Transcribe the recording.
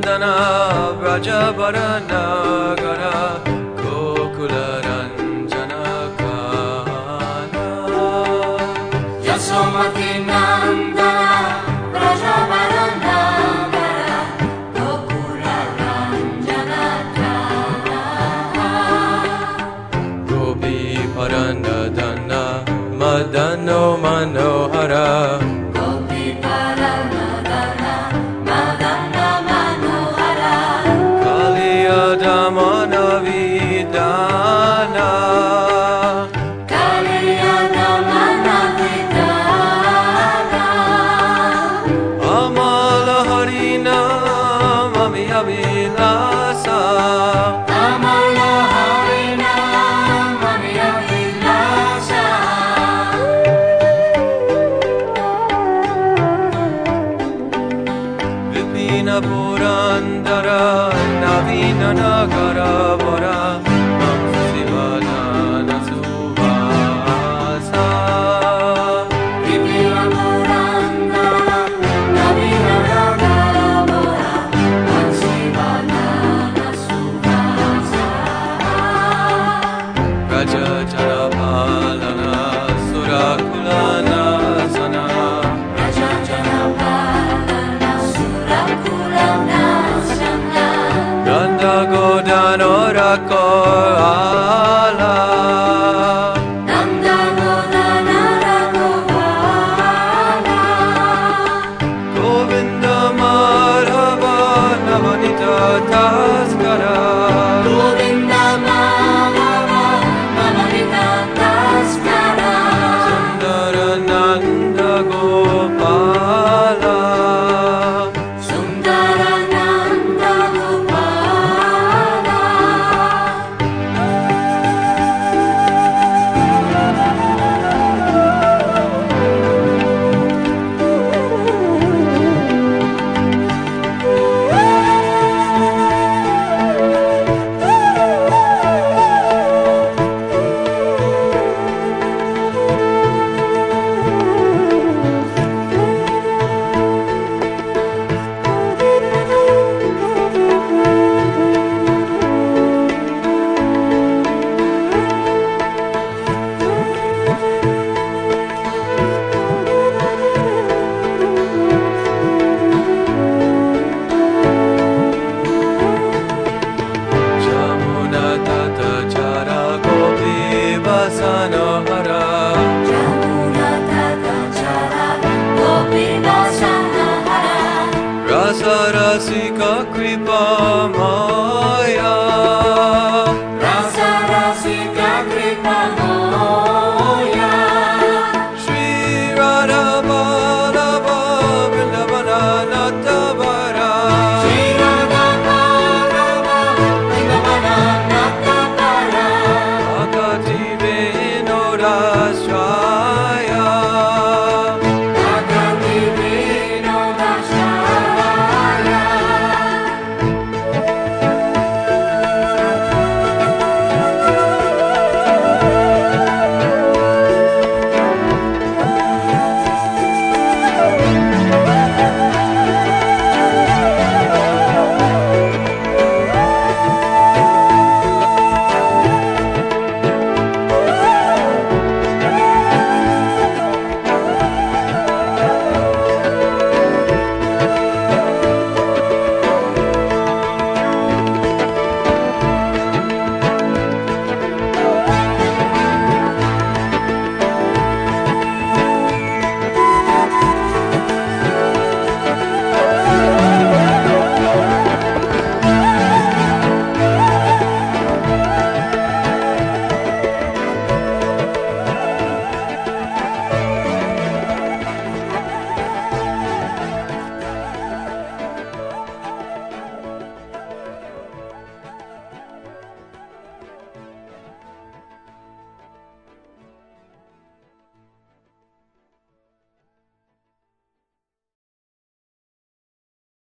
Nandana Brajabaranagara Gokula Ranjana Kana Yasomati Nandana Brajabaranagara Gokula Ranjana Kana Gopi Paranadana Madano Manohara Gopi Paranadana Madana Manohara Kaliya Damana Vidana Kaliya Damana Vidana Amala Harina Mami Abhilasa Amala Harina Mami Abhilasa Vipina Purandara Navina Nagara Vara Sivadana Suvasa Vipina Purandara Navina Nagara Vansivadana Suvasa Raja Jarapalana Surakulana Sana Raja Janapalana Surakulana Sana Ganda Godano Rakoala Nanda Godana Raghuvana Govinda Madhava Navanita Taskara Govinda Madhava Navanita Taskara Sundara Nanda Gopala Sundarananda Gopala Jamuna Tata Chara Gopi Vasanohara Jamuna Tata Chara Gopi Vasanohara Rasa Rasika Kripa